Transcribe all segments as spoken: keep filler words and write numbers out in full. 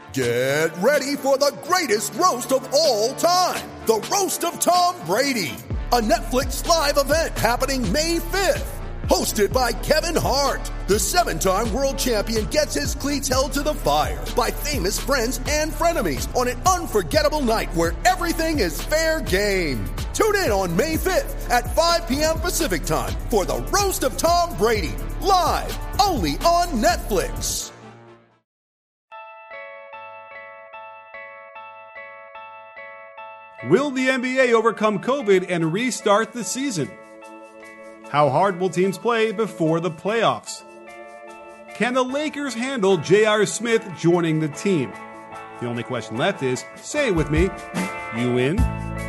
Get ready for the greatest roast of all time, the Roast of Tom Brady, a Netflix live event happening May fifth. Hosted by Kevin Hart, the seven-time world champion gets his cleats held to the fire by famous friends and frenemies on an unforgettable night where everything is fair game. Tune in on May fifth at five p.m. Pacific time for the Roast of Tom Brady, live only on Netflix. Will the N B A overcome COVID and restart the season? How hard will teams play before the playoffs? Can the Lakers handle J R. Smith joining the team? The only question left is, say it with me, you in?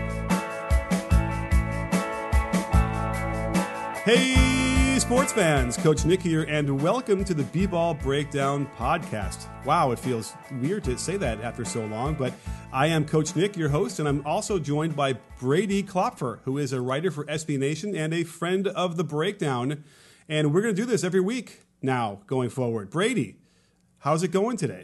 Hey, sports fans, Coach Nick here, and welcome to the B-Ball Breakdown podcast. Wow, it feels weird to say that after so long, but I am Coach Nick, your host, and I'm also joined by Brady Klopfer, who is a writer for S B Nation and a friend of the Breakdown. And we're going to do this every week now going forward. Brady, how's it going today?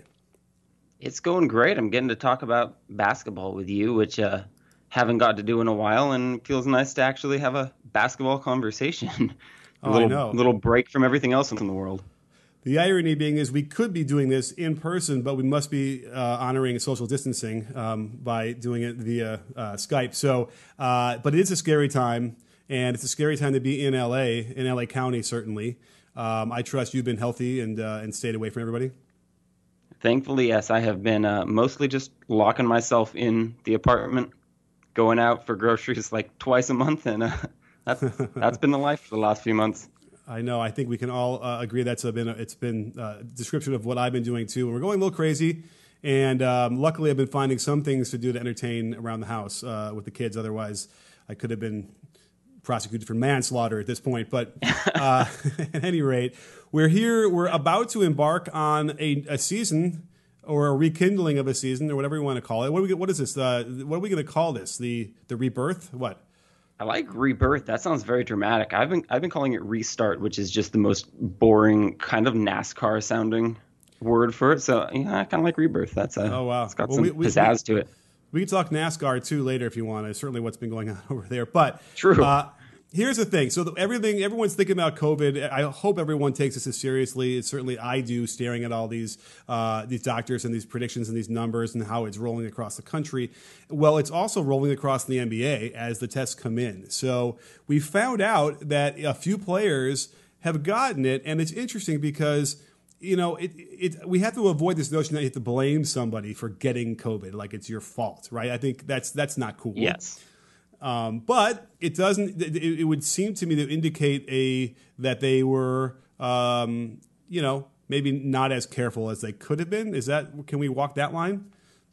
It's going great. I'm getting to talk about basketball with you, which uh, haven't got to do in a while, and it feels nice to actually have a basketball conversation. a oh, little, I know. little break from everything else in the world. The irony being is we could be doing this in person, but we must be uh, honoring social distancing um, by doing it via uh, Skype. So, uh, but it is a scary time, and it's a scary time to be in L A, in L A County, certainly. Um, I trust you've been healthy and uh, and stayed away from everybody. Thankfully, yes, I have been uh, mostly just locking myself in the apartment, going out for groceries like twice a month, and uh, that's that's been the life for the last few months. I know. I think we can all uh, agree that's a been a, it's been a description of what I've been doing too. We're going a little crazy, and um, luckily I've been finding some things to do to entertain around the house uh, with the kids. Otherwise, I could have been prosecuted for manslaughter at this point. But uh, at any rate, we're here. We're about to embark on a, a season or a rekindling of a season or whatever you want to call it. What, are we, what is this? Uh, what are we going to call this? The the rebirth? What? I like rebirth. That sounds very dramatic. I've been I've been calling it restart, which is just the most boring kind of NASCAR sounding word for it. So yeah, I kind of like rebirth. That's a, oh wow, it's got well, some we, we, pizzazz we, to it. We can talk NASCAR too later if you want. It's certainly what's been going on over there. But true. Uh, here's the thing. So the, everything everyone's thinking about COVID. I hope everyone takes this as seriously. It's certainly I do, staring at all these uh, these doctors and these predictions and these numbers and how it's rolling across the country. Well, it's also rolling across the N B A as the tests come in. So we found out that a few players have gotten it, and it's interesting because you know it, it we have to avoid this notion that you have to blame somebody for getting COVID, like it's your fault, right? I think that's that's not cool. Yes. Um, but it doesn't. It, it would seem to me to indicate a that they were, um, you know, maybe not as careful as they could have been. Is that? Can we walk that line?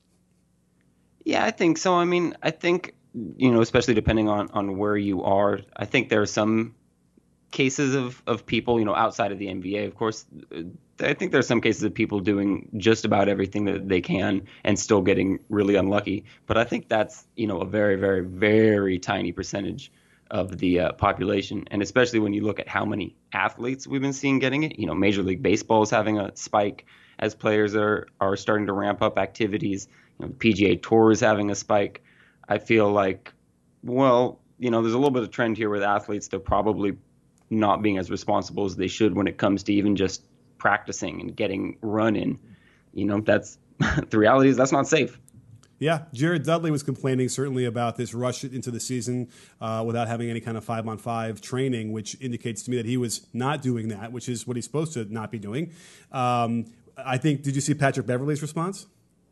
Yeah, I think so. I mean, I think you know, especially depending on, on where you are. I think there are some cases of, of people, you know, outside of the N B A, of course. I think there are some cases of people doing just about everything that they can and still getting really unlucky. But I think that's, you know, a very, very, very tiny percentage of the uh, population. And especially when you look at how many athletes we've been seeing getting it. You know, Major League Baseball is having a spike as players are, are starting to ramp up activities. You know, the P G A Tour is having a spike. I feel like, well, you know, there's a little bit of trend here with athletes. They're probably not being as responsible as they should when it comes to even just practicing and getting run in. You know, that's the reality is that's not safe. Yeah, Jared Dudley was complaining certainly about this rush into the season uh, without having any kind of five-on-five training, which indicates to me that he was not doing that, which is what he's supposed to not be doing. Um, I think, did you see Patrick Beverley's response?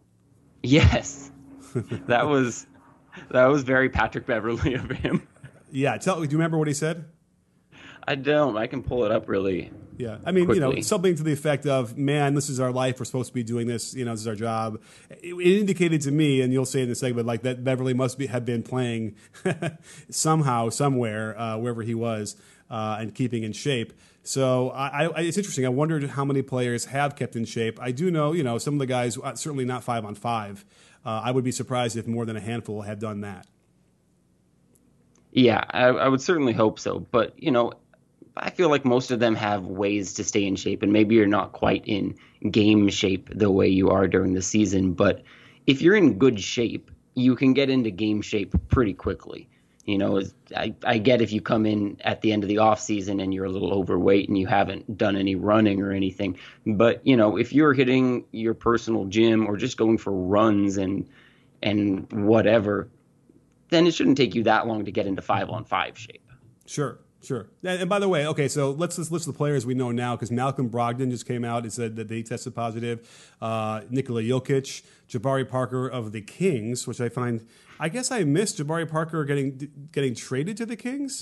Yes, that was that was very Patrick Beverley of him. Yeah, tell. Do you remember what he said? I don't. I can pull it up really. Yeah, I mean, quickly. you know, something to the effect of, man, this is our life. We're supposed to be doing this. You know, this is our job. It, it indicated to me, and you'll say in the segment, like that Beverley must be have been playing somehow, somewhere, uh, wherever he was, uh, and keeping in shape. So I, I, it's interesting. I wondered how many players have kept in shape. I do know, you know, some of the guys, certainly not five on five. Uh, I would be surprised if more than a handful had done that. Yeah, I, I would certainly hope so. But, you know, I feel like most of them have ways to stay in shape, and maybe you're not quite in game shape the way you are during the season. But if you're in good shape, you can get into game shape pretty quickly. You know, I, I get if you come in at the end of the off season and you're a little overweight and you haven't done any running or anything. But, you know, if you're hitting your personal gym or just going for runs and and whatever, then it shouldn't take you that long to get into five on five shape. Sure. Sure. And, and by the way, okay, so let's just list the players we know now, because Malcolm Brogdon just came out and said that they tested positive. Uh, Nikola Jokic, Jabari Parker of the Kings, which I find, I guess I missed Jabari Parker getting getting traded to the Kings.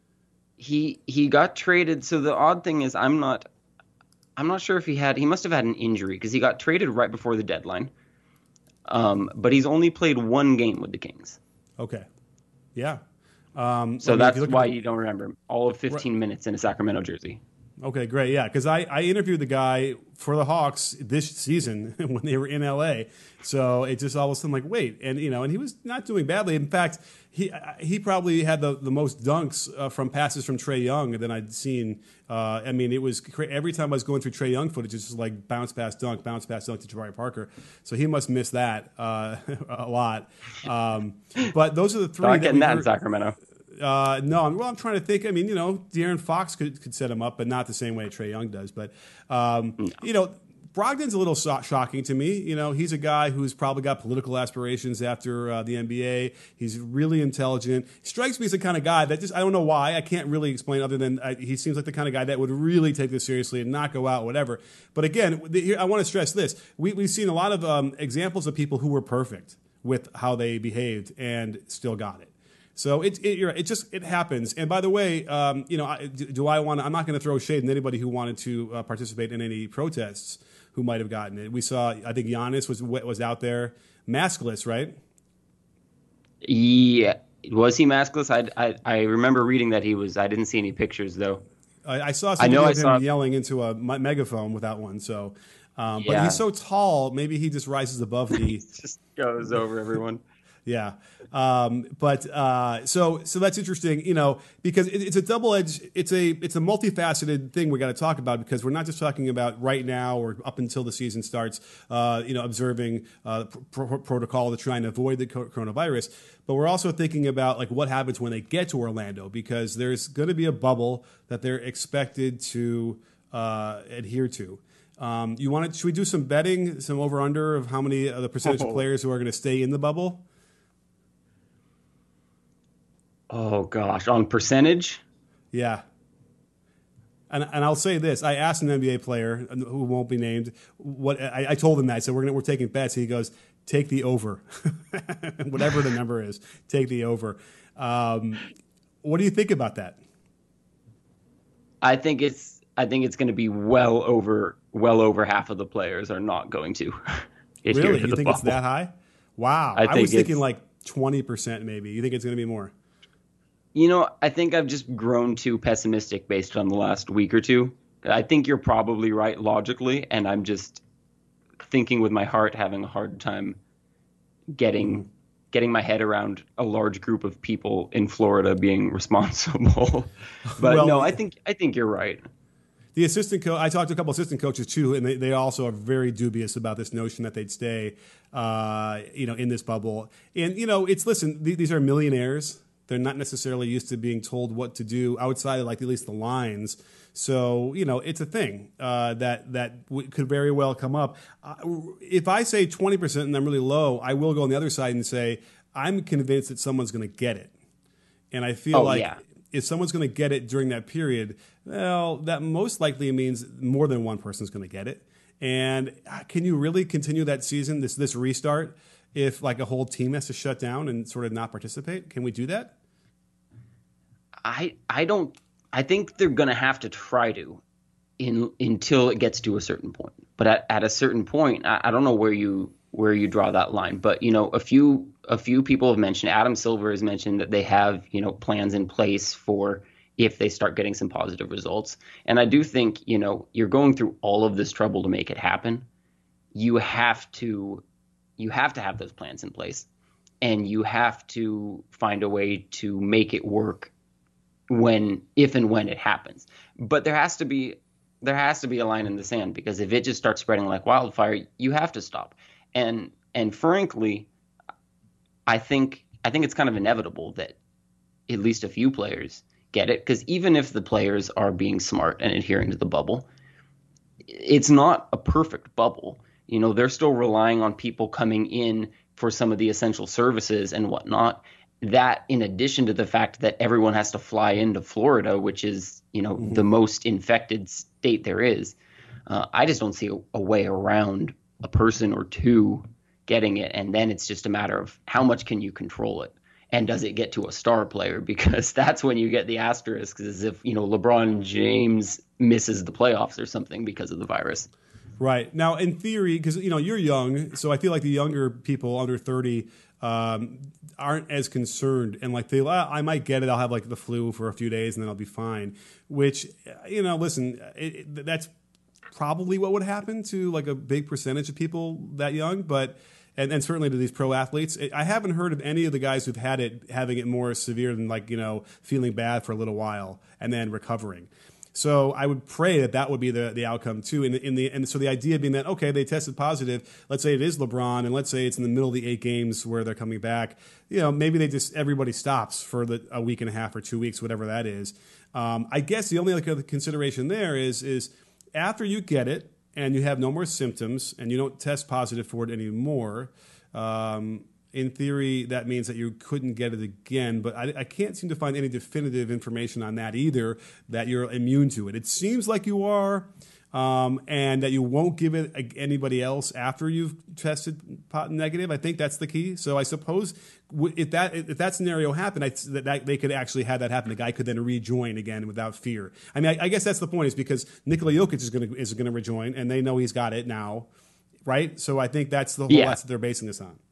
He he got traded. So the odd thing is, I'm not I'm not sure if he had he must have had an injury, because he got traded right before the deadline. Um, but he's only played one game with the Kings. Okay. Yeah. Um, so I mean, that's you why at, you don't remember all of fifteen right. minutes in a Sacramento jersey. Okay, great. Yeah, because I, I interviewed the guy for the Hawks this season when they were in L A. So it just all of a sudden like, wait, and you know, and he was not doing badly. In fact, he he probably had the, the most dunks uh, from passes from Trae Young than I'd seen. Uh, I mean, it was every time I was going through Trae Young footage, it's just like bounce pass dunk, bounce pass dunk to Jabari Parker. So he must miss that uh, a lot. Um, but those are the three. Not getting that, that in Sacramento. Uh, no, I'm, well, I'm trying to think. I mean, you know, De'Aaron Fox could, could set him up, but not the same way Trae Young does. But, um, no. you know, Brogdon's a little so- shocking to me. You know, he's a guy who's probably got political aspirations after uh, the N B A. He's really intelligent. He strikes me as the kind of guy that just, I don't know why, I can't really explain other than I, he seems like the kind of guy that would really take this seriously and not go out, whatever. But again, the, here, I want to stress this. We, we've seen a lot of um, examples of people who were perfect with how they behaved and still got it. So it it, it just it happens. And by the way, um, you know, I, do, do I want? I'm not going to throw shade at anybody who wanted to uh, participate in any protests who might have gotten it. We saw, I think Giannis was was out there maskless, right? Yeah, was he maskless? I, I I remember reading that he was. I didn't see any pictures though. I, I saw some video of him saw... yelling into a megaphone without one. So, um, yeah. But he's so tall, maybe he just rises above the. He just goes over everyone. Yeah, um, but uh, so so that's interesting, you know, because it, it's a double edged, it's a it's a multifaceted thing we got to talk about, because we're not just talking about right now or up until the season starts, uh, you know, observing uh, pr- protocol to trying to avoid the coronavirus, but we're also thinking about like what happens when they get to Orlando, because there's going to be a bubble that they're expected to uh, adhere to. Um, you want to? Should we do some betting, some over under of how many of the percentage oh. of players who are going to stay in the bubble? Oh, gosh. On percentage? Yeah. And and I'll say this. I asked an N B A player who won't be named. What I, I told him that. I said, we're gonna, we're taking bets. He goes, take the over. Whatever the number is, take the over. Um, what do you think about that? I think it's I think it's going to be well over well over half of the players are not going to. Really? To you think bubble. It's that high? Wow. I, I think was thinking like twenty percent maybe. You think it's going to be more? You know, I think I've just grown too pessimistic based on the last week or two. I think you're probably right logically, and I'm just thinking with my heart, having a hard time getting getting my head around a large group of people in Florida being responsible. But well, no, I think I think you're right. The assistant coach, I talked to a couple assistant coaches too, and they, they also are very dubious about this notion that they'd stay, uh, you know, in this bubble. And you know, it's listen, th- these are millionaires. They're not necessarily used to being told what to do outside of like at least the lines. So, you know, it's a thing uh, that that w- could very well come up. Uh, if I say twenty percent and I'm really low, I will go on the other side and say, I'm convinced that someone's going to get it. And I feel oh, like yeah. if someone's going to get it during that period, well, that most likely means more than one person's going to get it. And can you really continue that season, this this restart, if like a whole team has to shut down and sort of not participate? Can we do that? I I don't I think they're going to have to try to in until it gets to a certain point. But at, at a certain point, I, I don't know where you where you draw that line. But, you know, a few a few people have mentioned, Adam Silver has mentioned that they have, you know, plans in place for if they start getting some positive results. And I do think, you know, you're going through all of this trouble to make it happen. You have to you have to have those plans in place, and you have to find a way to make it work when, if and when it happens. But there has to be, there has to be a line in the sand, because if it just starts spreading like wildfire, you have to stop. And, and frankly, I think, I think it's kind of inevitable that at least a few players get it, because even if the players are being smart and adhering to the bubble, it's not a perfect bubble. You know, they're still relying on people coming in for some of the essential services and whatnot. That, in addition to the fact that everyone has to fly into Florida, which is, you know, mm-hmm. the most infected state there is, uh, I just don't see a, a way around a person or two getting it. And then it's just a matter of how much can you control it? And does it get to a star player? Because that's when you get the asterisks, as if, you know, LeBron James misses the playoffs or something because of the virus. Right. Now, in theory, because, you know, you're young, so I feel like the younger people under thirty um, aren't as concerned. And like, they, well, I might get it. I'll have like the flu for a few days and then I'll be fine. Which, you know, listen, it, it, that's probably what would happen to like a big percentage of people that young. But And, and certainly to these pro athletes. I haven't heard of any of the guys who've had it having it more severe than, like, you know, feeling bad for a little while and then recovering. So I would pray that that would be the, the outcome too. In the, in the, and so the idea being that, okay, they tested positive. Let's say it is LeBron, and let's say it's in the middle of the eight games where they're coming back. You know, maybe they just, everybody stops for the, a week and a half or two weeks, whatever that is. Um, I guess the only other consideration there is, is after you get it, and you have no more symptoms, and you don't test positive for it anymore, um, in theory, that means that you couldn't get it again. But I, I can't seem to find any definitive information on that either, that you're immune to it. It seems like you are, um, and that you won't give it a, anybody else after you've tested negative. I think that's the key. So I suppose if that if that scenario happened, I, that, that they could actually have that happen. The guy could then rejoin again without fear. I mean, I, I guess that's the point, is because Nikola Jokic is going to is going to rejoin, and they know he's got it now, right? So I think that's the whole yeah. that's what they're basing this on.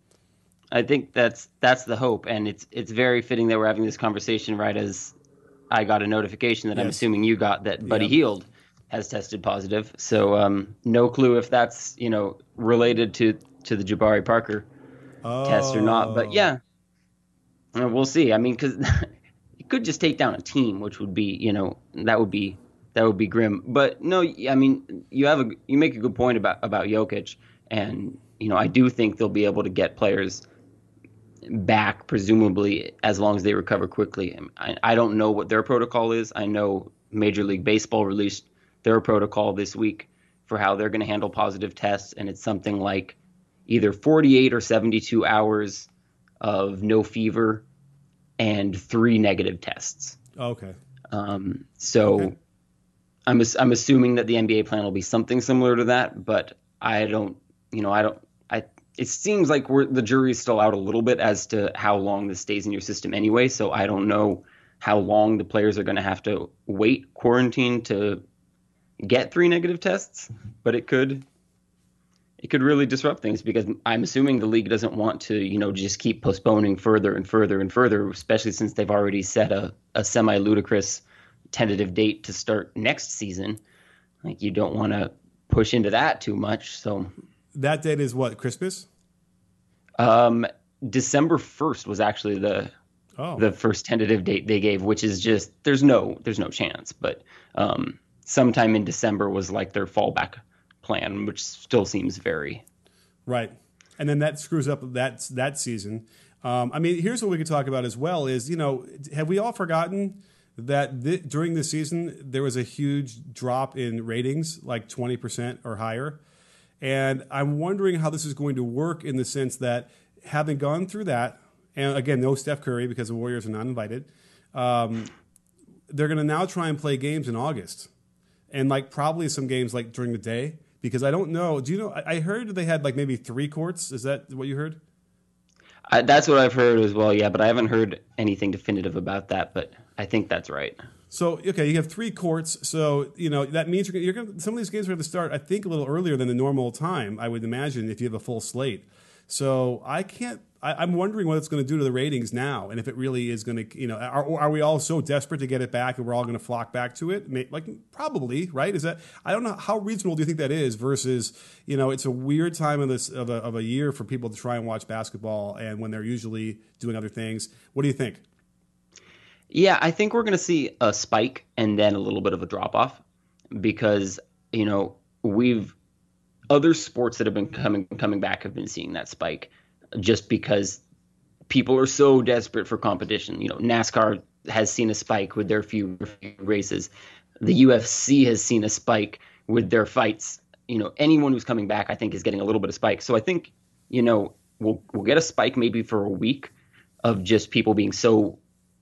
I think that's that's the hope, and it's it's very fitting that we're having this conversation right as I got a notification that yes. I'm assuming you got, that Buddy yep. Hield has tested positive. So um, no clue if that's, you know, related to, to the Jabari Parker oh. test or not. But yeah, we'll see. I mean, because you could just take down a team, which would be, you know, that would be that would be grim. But no, I mean, you have a you make a good point about about Jokic, and you know, I do think they'll be able to get players back, presumably, as long as they recover quickly. I, I don't know what their protocol is. I know Major League Baseball released their protocol this week for how they're going to handle positive tests, and it's something like either forty-eight or seventy-two hours of no fever and three negative tests. Okay. Um, so okay. I'm I'm assuming that the N B A plan will be something similar to that, but I don't, you know, I don't, I. It seems like we're, the jury's still out a little bit as to how long this stays in your system anyway. So I don't know how long the players are going to have to wait quarantine to get three negative tests, but it could, it could really disrupt things, because I'm assuming the league doesn't want to, you know, just keep postponing further and further and further, especially since they've already set a, a semi-ludicrous tentative date to start next season. Like, you don't want to push into that too much. So that date is what, Christmas? Um, December first was actually the oh. the first tentative date they gave, which is just, there's no there's no chance. But um, sometime in December was like their fallback plan, which still seems very right. And then that screws up that that season. Um, I mean, here's what we could talk about as well: is, you know, have we all forgotten that th- during the season there was a huge drop in ratings, like twenty percent or higher? And I'm wondering how this is going to work, in the sense that, having gone through that, and again, no Steph Curry because the Warriors are not invited, um, they're going to now try and play games in August. And like probably some games like during the day, because I don't know. Do you know, I heard they had like maybe three courts. Is that what you heard? I, that's what I've heard as well, yeah, but I haven't heard anything definitive about that, but I think that's right. So, okay, you have three courts. So, you know, that means you're, you're going some of these games are going to start, I think, a little earlier than the normal time, I would imagine, if you have a full slate. So I can't, I, I'm wondering what it's going to do to the ratings now, and if it really is going to, you know, are, are we all so desperate to get it back and we're all going to flock back to it? Like, probably, right? Is that, I don't know, how reasonable do you think that is versus, you know, it's a weird time of this of a, of a year for people to try and watch basketball, and when they're usually doing other things. What do you think? Yeah, I think we're going to see a spike and then a little bit of a drop off because, you know, we've other sports that have been coming coming back have been seeing that spike just because people are so desperate for competition. You know, NASCAR has seen a spike with their few races. The U F C has seen a spike with their fights. You know, anyone who's coming back, I think, is getting a little bit of spike. So I think, you know, we'll we'll get a spike maybe for a week of just people being so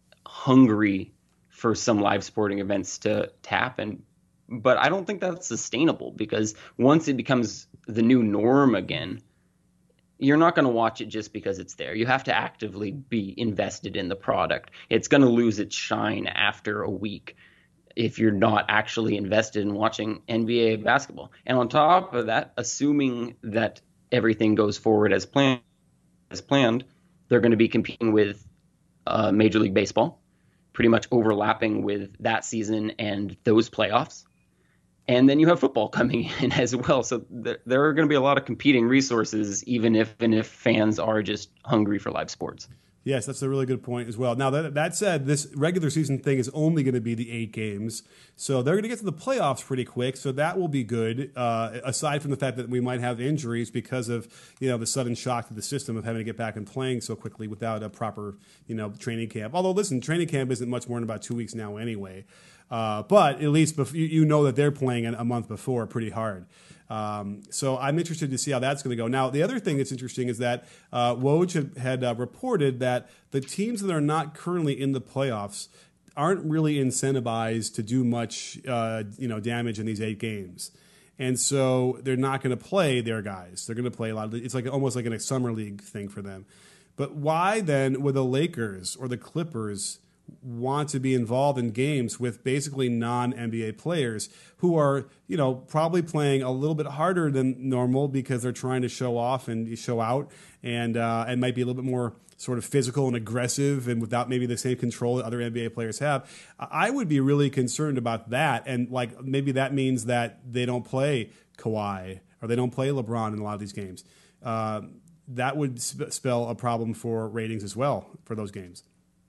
hungry for some live sporting events to, to happen. But I don't think that's sustainable because once it becomes the new norm again, you're not going to watch it just because it's there. You have to actively be invested in the product. It's going to lose its shine after a week if you're not actually invested in watching N B A basketball. And on top of that, assuming that everything goes forward as planned, as planned, they're going to be competing with uh, Major League Baseball, pretty much overlapping with that season and those playoffs. And then you have football coming in as well. So th- there are going to be a lot of competing resources, even if and if fans are just hungry for live sports. Yes, that's a really good point as well. Now, that, that said, this regular season thing is only going to be the eight games. So they're going to get to the playoffs pretty quick. So that will be good, uh, aside from the fact that we might have injuries because of, you know, the sudden shock to the system of having to get back and playing so quickly without a proper, you know, training camp. Although, listen, training camp isn't much more than about two weeks now anyway. Uh, but at least bef- you, you know that they're playing a month before pretty hard. Um, so I'm interested to see how that's going to go. Now, the other thing that's interesting is that uh, Woj had, had uh, reported that the teams that are not currently in the playoffs aren't really incentivized to do much, uh, you know, damage in these eight games. And so they're not going to play their guys. They're going to play a lot of the, it's like almost like a summer league thing for them. But why then would the Lakers or the Clippers want to be involved in games with basically non-N B A players who are, you know, probably playing a little bit harder than normal because they're trying to show off and show out and uh, and might be a little bit more sort of physical and aggressive and without maybe the same control that other N B A players have. I would be really concerned about that. And like maybe that means that they don't play Kawhi or they don't play LeBron in a lot of these games. Uh, that would sp- spell a problem for ratings as well for those games.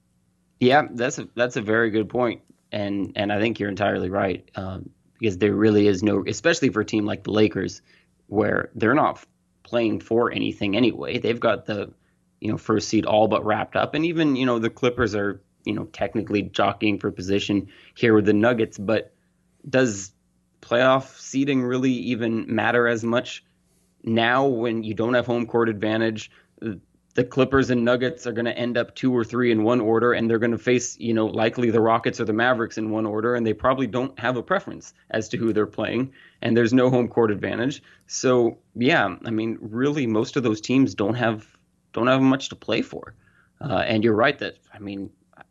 Yeah, that's a that's a very good point, and and I think you're entirely right um, because there really is no, especially for a team like the Lakers, where they're not playing for anything anyway. They've got the, you know, first seed all but wrapped up, and even, you know, the Clippers are, you know, technically jockeying for position here with the Nuggets, but does playoff seeding really even matter as much now when you don't have home court advantage? The Clippers and Nuggets are going to end up two or three in one order, and they're going to face, you know, likely the Rockets or the Mavericks in one order, and they probably don't have a preference as to who they're playing, and there's no home court advantage. So, yeah, I mean, really, most of those teams don't have don't have much to play for. Uh, and you're right that, I mean,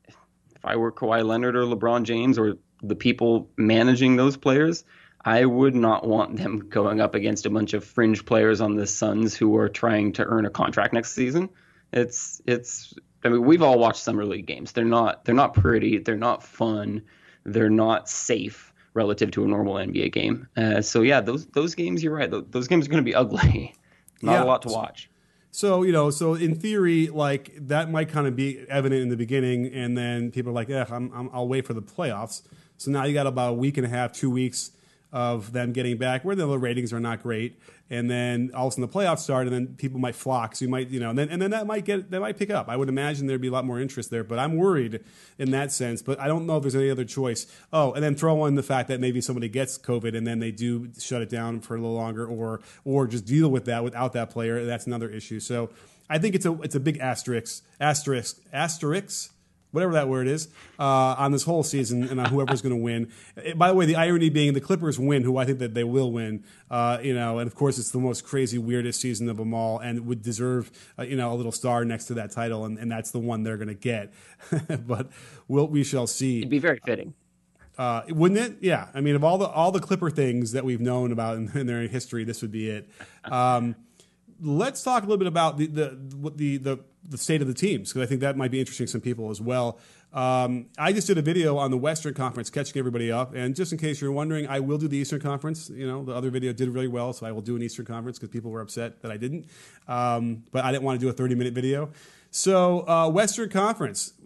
if I were Kawhi Leonard or LeBron James or the people managing those players, I would not want them going up against a bunch of fringe players on the Suns who are trying to earn a contract next season. It's it's. I mean, we've all watched summer league games. They're not they're not pretty. They're not fun. They're not safe relative to a normal N B A game. Uh, so yeah, those those games. You're right. Those, those games are going to be ugly. Not yeah. a lot to watch. So, you know, so in theory, like that might kind of be evident in the beginning, and then people are like, "Eh, I'm, I'm, I'll wait for the playoffs." So now you got about a week and a half, two weeks of them getting back where the ratings are not great, and then all of a sudden the playoffs start, and then people might flock. So you might, you know, and then and then that might get that might pick up. I would imagine there'd be a lot more interest there, but I'm worried in that sense. But I don't know if there's any other choice. Oh, and then throw in the fact that maybe somebody gets COVID and then they do shut it down for a little longer, or or just deal with that without that player. That's another issue. So I think it's a it's a big asterisk asterisk asterisk. whatever that word is, uh, on this whole season and on whoever's going to win. By the way, the irony being the Clippers win, who I think that they will win, uh, you know, and of course it's the most crazy, weirdest season of them all and would deserve, uh, you know, a little star next to that title, and, and that's the one they're going to get. But we'll, we shall see. It'd be very fitting. Uh, wouldn't it? Yeah. I mean, of all the all the Clipper things that we've known about in, in their history, this would be it. Um, let's talk a little bit about the the the the, the state of the teams, because I think that might be interesting to some people as well. Um, I just did a video on the Western Conference, catching everybody up, and just in case you're wondering, I will do the Eastern Conference. You know, the other video did really well, so I will do an Eastern Conference because people were upset that I didn't. Um, but I didn't want to do a thirty minute video. So uh, Western Conference.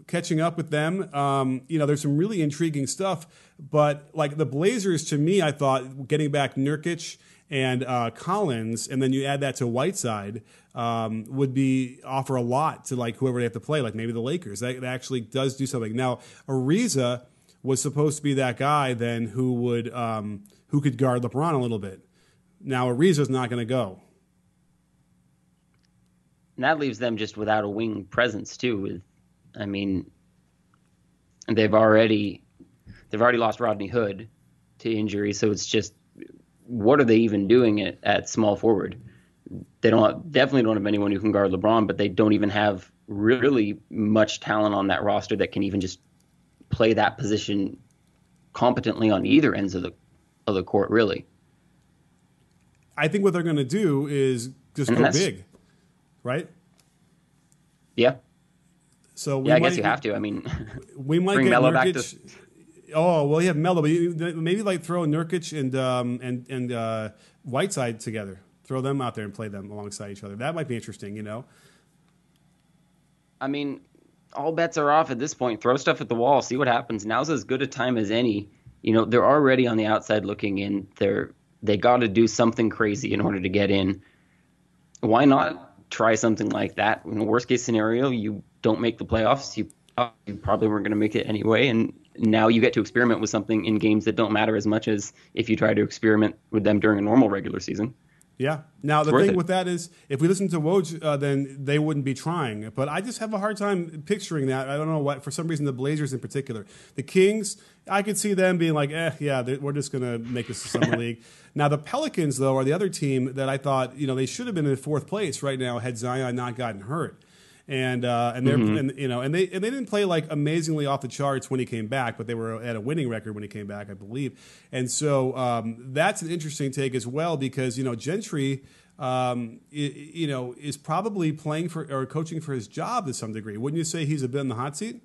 catching up with them. Um, you know, there's some really intriguing stuff. But like the Blazers, to me, I thought getting back Nurkic and uh, Collins, and then you add that to Whiteside, um, would be offer a lot to like whoever they have to play, like maybe the Lakers. That, that actually does do something. Now, Ariza was supposed to be that guy then who would um, who could guard LeBron a little bit. Now Ariza's not going to go. And that leaves them just without a wing presence too. With, I mean, they've already they've already lost Rodney Hood to injury, so it's just, what are they even doing at, at small forward? They don't definitely don't have anyone who can guard LeBron, but they don't even have really much talent on that roster that can even just play that position competently on either ends of the of the court, really. I think what they're going to do is just and go big, right? Yeah. So we yeah, I might, guess you have to. I mean, we might bring get Melo Nurkic. back to. Oh well, you have Melo, but you, maybe like throw Nurkic and um, and and uh, Whiteside together. Throw them out there and play them alongside each other. That might be interesting, you know. I mean, all bets are off at this point. Throw stuff at the wall, see what happens. Now's as good a time as any. You know, they're already on the outside looking in. They're they got to do something crazy in order to get in. Why not try something like that? In the worst case scenario, you don't make the playoffs. You, you probably weren't going to make it anyway, and now you get to experiment with something in games that don't matter as much as if you try to experiment with them during a normal regular season. Yeah. Now, the It's thing worth with that is, if we listen to Woj, uh, then they wouldn't be trying. But I just have a hard time picturing that. I don't know what, for some reason, the Blazers in particular. The Kings, I could see them being like, eh, yeah, we're just going to make this a summer league. Now, the Pelicans, though, are the other team that I thought, you know, they should have been in fourth place right now had Zion not gotten hurt. And uh, and they're Mm-hmm. and, you know and they and they didn't play like amazingly off the charts when he came back, but they were at a winning record when he came back, I believe. And so um, that's an interesting take as well, because you know Gentry, um, you, you know, is probably playing for or coaching for his job to some degree. Wouldn't you say he's a bit in the hot seat?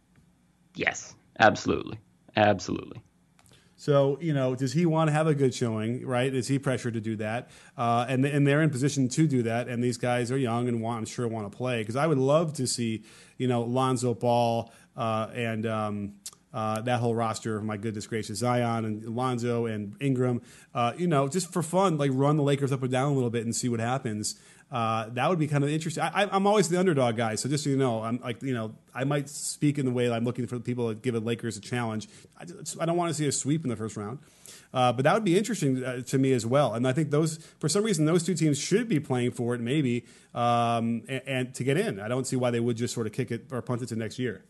Yes, absolutely, absolutely. So, you know, does he want to have a good showing, right? Is he pressured to do that? Uh, and, and they're in position to do that, and these guys are young and want, I'm sure want to play. Because I would love to see, you know, Lonzo Ball uh, and um, uh, that whole roster, my goodness gracious, Zion and Lonzo and Ingram, uh, you know, just for fun, like run the Lakers up and down a little bit and see what happens. Uh, that would be kind of interesting. I, I'm always the underdog guy, so just so you know, I'm like, you know, I might speak in the way that I'm looking for people that give the Lakers a challenge. I, just, I don't want to see a sweep in the first round, uh, but that would be interesting uh, to me as well. And I think those, for some reason, those two teams should be playing for it, maybe, um, and, and to get in. I don't see why they would just sort of kick it or punt it to next year.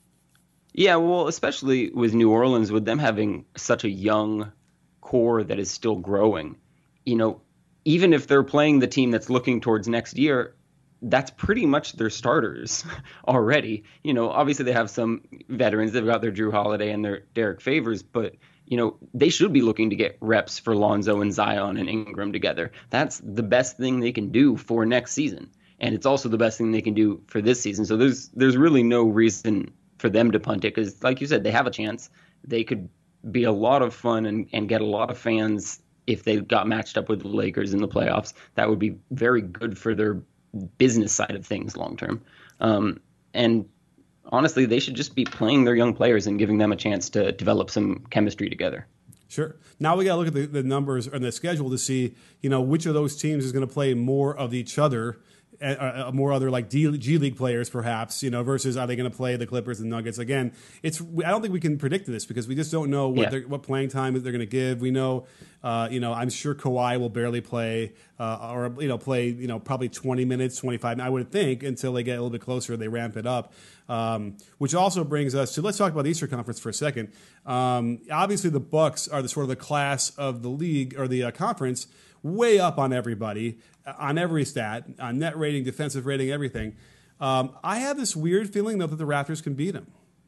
Yeah, well, especially with New Orleans, with them having such a young core that is still growing, you know. Even if they're playing the team that's looking towards next year, that's pretty much their starters already. You know, obviously they have some veterans. They've got their Drew Holiday and their Derek Favors, but, you know, they should be looking to get reps for Lonzo and Zion and Ingram together. That's the best thing they can do for next season. And it's also the best thing they can do for this season. So there's there's really no reason for them to punt it because, like you said, they have a chance. They could be a lot of fun and, and get a lot of fans if they got matched up with the Lakers in the playoffs. That would be very good for their business side of things long term. Um, and honestly, they should just be playing their young players and giving them a chance to develop some chemistry together. Sure. Now we got to look at the, the numbers and the schedule to see, you know, which of those teams is going to play more of each other. Uh, more other like D, G League players, perhaps, you know, versus are they going to play the Clippers and Nuggets again? It's I don't think we can predict this because we just don't know what yeah. what playing time they're going to give. We know, uh, you know, I'm sure Kawhi will barely play uh, or you know play you know probably twenty minutes, twenty-five. I would think until they get a little bit closer, they ramp it up. Um, which also brings us to let's talk about the Eastern Conference for a second. Um, obviously, the Bucks are the sort of the class of the league or the uh, conference. Way up on everybody, on every stat, on net rating, defensive rating, everything. Um, I have this weird feeling, though, that the Raptors can beat them.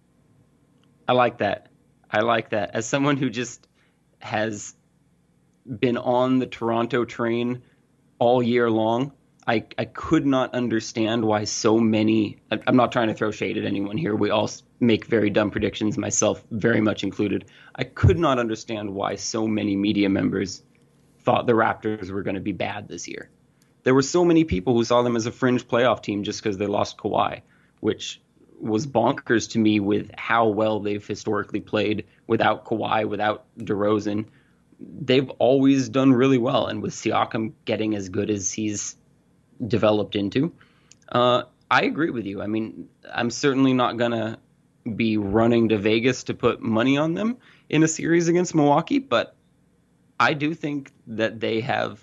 I like that. I like that. As someone who just has been on the Toronto train all year long, I, I could not understand why so many – I'm not trying to throw shade at anyone here. We all make very dumb predictions, myself very much included. I could not understand why so many media members – thought the Raptors were going to be bad this year. There were so many people who saw them as a fringe playoff team just because they lost Kawhi, which was bonkers to me with how well they've historically played without Kawhi, without DeRozan. They've always done really well, and with Siakam getting as good as he's developed into, uh, I agree with you. I mean, I'm certainly not gonna be running to Vegas to put money on them in a series against Milwaukee, but I do think that they have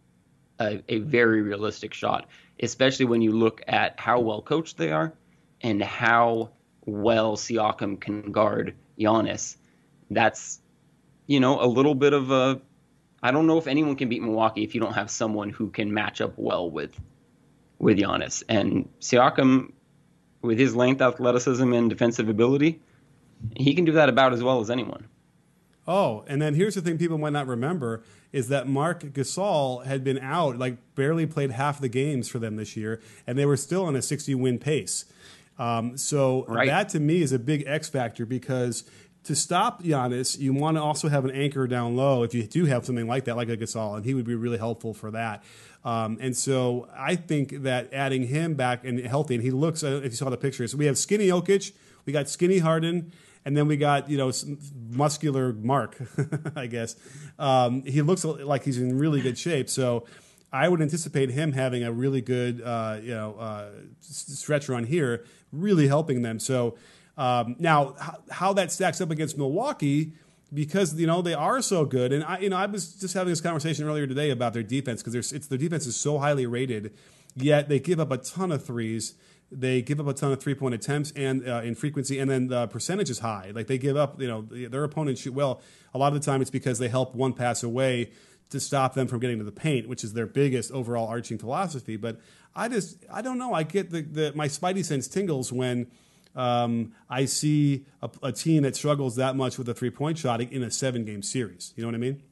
a, a very realistic shot, especially when you look at how well coached they are and how well Siakam can guard Giannis. That's, you know, a little bit of a, I don't know if anyone can beat Milwaukee if you don't have someone who can match up well with with Giannis. And Siakam, with his length, athleticism, and defensive ability, he can do that about as well as anyone. Oh, and then here's the thing people might not remember is that Marc Gasol had been out, like barely played half the games for them this year, and they were still on a sixty-win pace. Um, so right. that to me is a big X factor because to stop Giannis, you want to also have an anchor down low if you do have something like that, like a Gasol, and he would be really helpful for that. Um, and so I think that adding him back and healthy, and he looks, uh, if you saw the pictures, we have skinny Jokic, we got skinny Harden, and then we got, you know, muscular Mark, I guess. Um, he looks like he's in really good shape. So I would anticipate him having a really good, uh, you know, uh, stretch run here, really helping them. So um, now how, how that stacks up against Milwaukee, because, you know, they are so good. And, I, you know, I was just having this conversation earlier today about their defense because it's their defense is so highly rated, yet they give up a ton of threes. They give up a ton of three-point attempts and uh, in frequency, and then the percentage is high. Like they give up, you know, their opponents shoot well. A lot of the time it's because they help one pass away to stop them from getting to the paint, which is their biggest overall arching philosophy. But I just, I don't know. I get the, the my spidey sense tingles when um, I see a, a team that struggles that much with a three-point shot in a seven-game series. You know what I mean?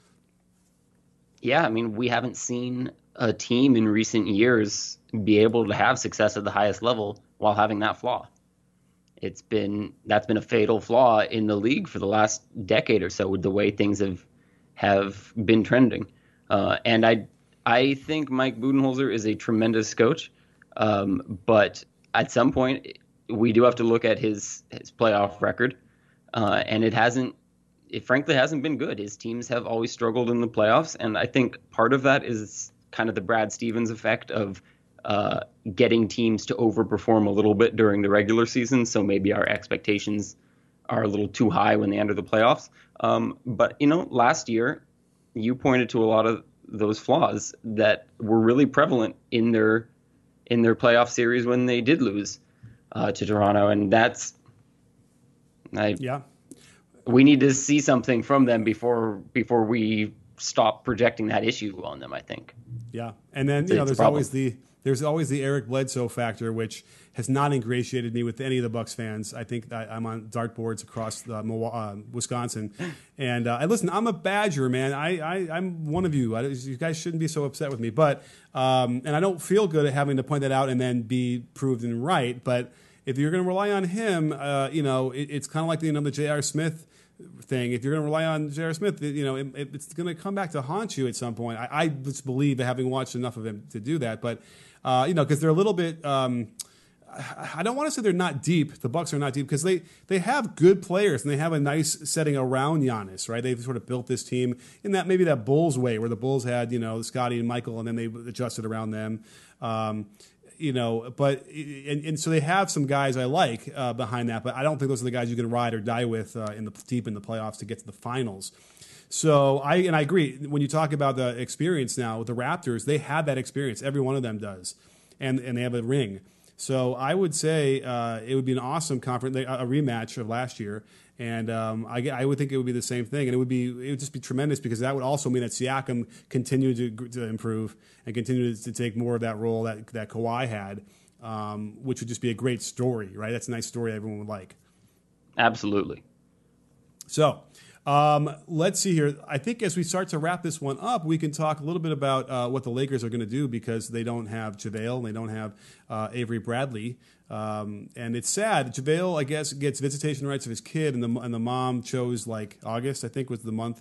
Yeah, I mean, we haven't seen a team in recent years be able to have success at the highest level while having that flaw. It's been that's been a fatal flaw in the league for the last decade or so with the way things have have been trending. Uh, and I I think Mike Budenholzer is a tremendous coach, um, but at some point we do have to look at his his playoff record, uh, and it hasn't. It frankly hasn't been good. His teams have always struggled in the playoffs, and I think part of that is kind of the Brad Stevens effect of uh, getting teams to overperform a little bit during the regular season. So maybe our expectations are a little too high when they enter the playoffs. Um, but, you know, last year you pointed to a lot of those flaws that were really prevalent in their in their playoff series when they did lose uh, to Toronto. And that's I, yeah. We need to see something from them before before we stop projecting that issue on them, I think. Yeah. And then, you know, there's always the there's always the Eric Bledsoe factor, which has not ingratiated me with any of the Bucks fans. I think I, I'm on dartboards across the, uh, Wisconsin. And uh, listen, I'm a Badger, man. I, I, I'm one of you. I, you guys shouldn't be so upset with me. But um, and I don't feel good at having to point that out and then be proven right. But if you're going to rely on him, uh, you know, it, it's kind of like the, you know, the J R. Smith thing. If you're going to rely on J R. Smith, you know, it, it's going to come back to haunt you at some point. I, I just believe, having watched enough of him to do that. But, uh, you know, because they're a little bit, um, I don't want to say they're not deep. The Bucks are not deep because they, they have good players and they have a nice setting around Giannis, right? They've sort of built this team in that maybe that Bulls way where the Bulls had, you know, Scottie and Michael and then they adjusted around them. Um, You know, but and, and so they have some guys I like uh, behind that, but I don't think those are the guys you can ride or die with uh, in the deep in the playoffs to get to the finals. So I and I agree when you talk about the experience now with the Raptors, they have that experience. Every one of them does, and and they have a ring. So I would say uh, it would be an awesome conference, a rematch of last year. And um, I, I would think it would be the same thing, and it would be it would just be tremendous because that would also mean that Siakam continued to, to improve and continue to take more of that role that that Kawhi had, um, which would just be a great story, right? That's a nice story everyone would like. Absolutely. So um, let's see here. I think as we start to wrap this one up, we can talk a little bit about uh, what the Lakers are going to do because they don't have JaVale and they don't have uh, Avery Bradley. Um, and it's sad. JaVale, I guess, gets visitation rights of his kid, and the and the mom chose like August, I think, was the month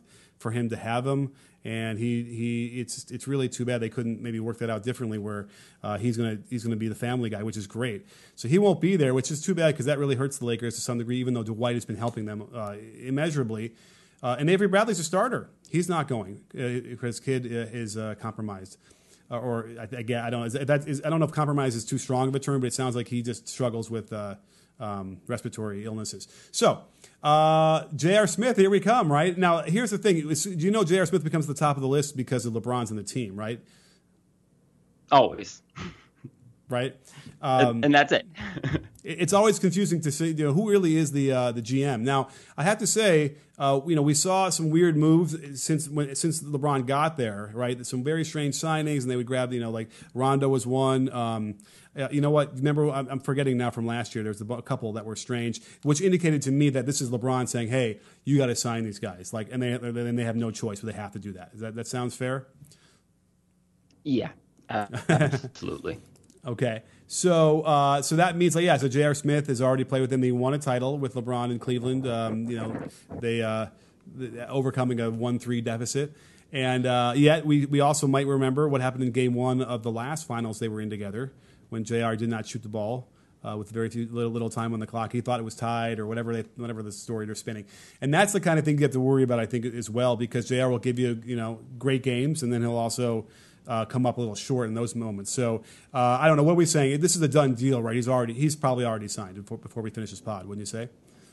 for him to have him. And he, he it's it's really too bad they couldn't maybe work that out differently where uh, he's gonna he's gonna be the family guy, which is great. So he won't be there, which is too bad because that really hurts the Lakers to some degree, even though Dwight has been helping them uh, immeasurably. Uh, and Avery Bradley's a starter. He's not going because uh, kid is uh, compromised. Uh, or again, I don't know. If that is, I don't know if compromise is too strong of a term, but it sounds like he just struggles with uh, um, respiratory illnesses. So. Uh, J R. Smith, here we come, right? Now, here's the thing. Do you know J R. Smith becomes the top of the list because of LeBron's in the team, right? Always. Right? Um, and, and that's it. It's always confusing to see, you know, who really is the uh, the G M. Now, I have to say, uh, you know, we saw some weird moves since when, since LeBron got there, right? Some very strange signings, and they would grab, you know, like Rondo was one. Um, Uh, you know what? Remember, I'm, I'm forgetting now from last year. There's a, a couple that were strange, which indicated to me that this is LeBron saying, "Hey, you got to sign these guys." Like, and they and they have no choice, but they have to do that. Is that that sounds fair? Yeah, uh, absolutely. Okay, so uh, so that means like yeah. So J R. Smith has already played with them. He won a title with LeBron in Cleveland. Um, you know, they uh, overcoming a one three deficit. And uh, yet we we also might remember what happened in Game One of the last finals they were in together, when J R did not shoot the ball uh, with very few, little, little time on the clock. He thought it was tied or whatever they, whatever the story they're spinning. And that's the kind of thing you have to worry about, I think, as well, because J R will give you, you know, great games, and then he'll also uh, come up a little short in those moments. So uh, I don't know. What are we saying? This is a done deal, right? He's already he's probably already signed before, before we finish this pod, wouldn't you say?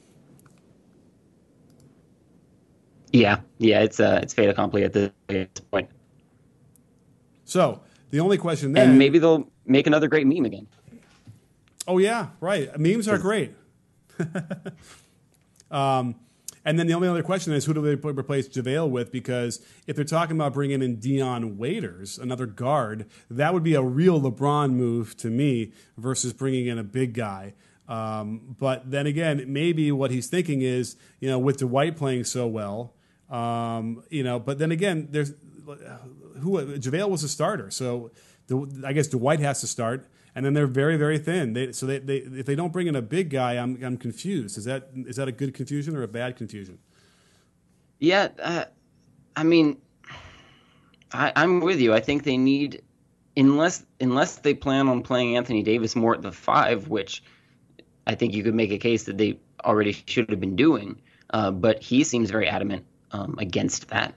Yeah, yeah, it's uh, it's fait accompli at this point. So the only question then, and maybe they'll make another great meme again. Oh yeah, right. Memes are great. um, and then the only other question is, who do they replace JaVale with? Because if they're talking about bringing in Dion Waiters, another guard, that would be a real LeBron move to me versus bringing in a big guy. Um, but then again, maybe what he's thinking is, you know, with Dwight playing so well, um, you know, but then again, there's who JaVale was a starter, so the, I guess Dwight has to start, and then they're very, very thin. They, so they, they, if they don't bring in a big guy, I'm, I'm confused. Is that is that a good confusion or a bad confusion? Yeah, uh, I mean, I, I'm with you. I think they need, unless unless they plan on playing Anthony Davis more at the five, which I think you could make a case that they already should have been doing, uh, but he seems very adamant um, against that.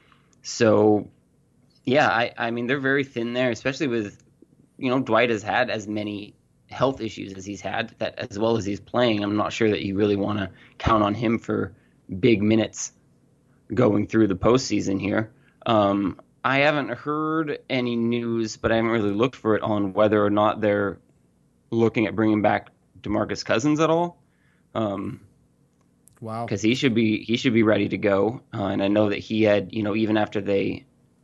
So, yeah, I, I mean, they're very thin there, especially with, you know, Dwight has had as many health issues as he's had, that as well as he's playing. I'm not sure that you really want to count on him for big minutes going through the postseason here. Um, I haven't heard any news, but I haven't really looked for it on whether or not they're looking at bringing back DeMarcus Cousins at all. Um, wow, because he should be he should be ready to go. Uh, and I know that he had, you know, even after they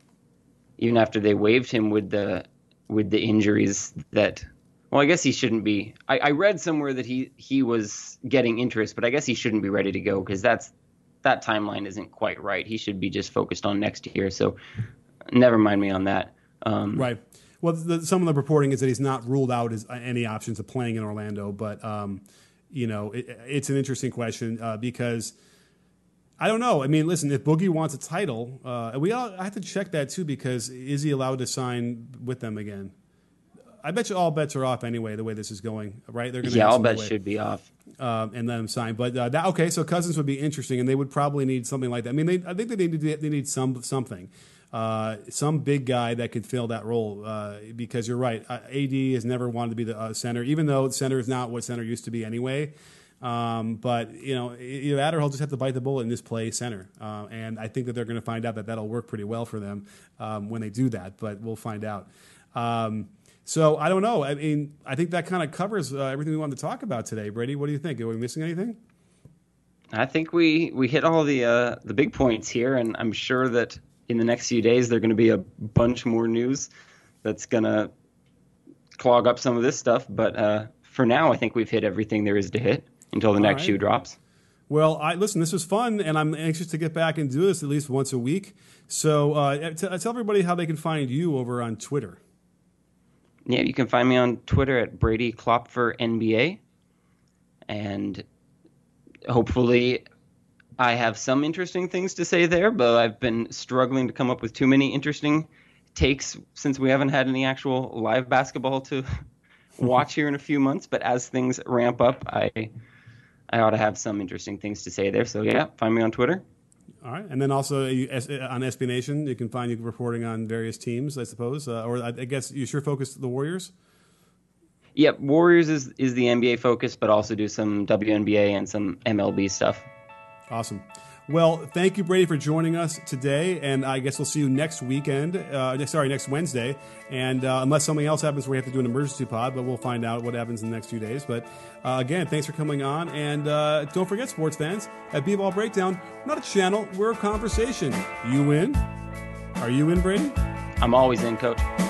even after they waived him with the with the injuries that, well, I guess he shouldn't be. I, I read somewhere that he he was getting interest, but I guess he shouldn't be ready to go because that's that timeline isn't quite right. He should be just focused on next year. So never mind me on that. Um, right. Well, the, some of the reporting is that he's not ruled out as any options of playing in Orlando, but um, you know, it, it's an interesting question uh, because I don't know. I mean, listen, if Boogie wants a title, uh, we all, I have to check that too because is he allowed to sign with them again? I bet you all bets are off anyway. The way this is going, right? They're going to yeah, all bets should be off, um, and let him sign. But uh, that, okay, so Cousins would be interesting, and they would probably need something like that. I mean, they, I think that they need they need some something. Uh, some big guy that could fill that role uh, because you're right. Uh, A D has never wanted to be the uh, center, even though center is not what center used to be anyway. Um, but, you know, either that or he'll just have to bite the bullet and just play center. Uh, and I think that they're going to find out that that'll work pretty well for them um, when they do that, but we'll find out. Um, so I don't know. I mean, I think that kind of covers uh, everything we wanted to talk about today. Brady, what do you think? Are we missing anything? I think we, we hit all the uh, the big points here, and I'm sure that in the next few days, there's going to be a bunch more news that's going to clog up some of this stuff. But uh, for now, I think we've hit everything there is to hit until the All next right. shoe drops. Well, I, listen, this was fun, and I'm anxious to get back and do this at least once a week. So uh, t- tell everybody how they can find you over on Twitter. Yeah, you can find me on Twitter at Brady Klopfer N B A. And hopefully I have some interesting things to say there, but I've been struggling to come up with too many interesting takes since we haven't had any actual live basketball to watch here in a few months. But as things ramp up, I I ought to have some interesting things to say there. So yeah, find me on Twitter. All right, and then also you, on S B Nation, you can find you reporting on various teams, I suppose, uh, or I guess you sure focus the Warriors. Yep, Warriors is is the N B A focus, but also do some W N B A and some M L B stuff. Awesome. Well, thank you, Brady, for joining us today, and I guess we'll see you next weekend. Uh, sorry, next Wednesday. And uh, unless something else happens, we have to do an emergency pod, but we'll find out what happens in the next few days. But uh, again, thanks for coming on, and uh, don't forget, sports fans, at B-Ball Breakdown, we're not a channel, we're a conversation. You in? Are you in, Brady? I'm always in, Coach.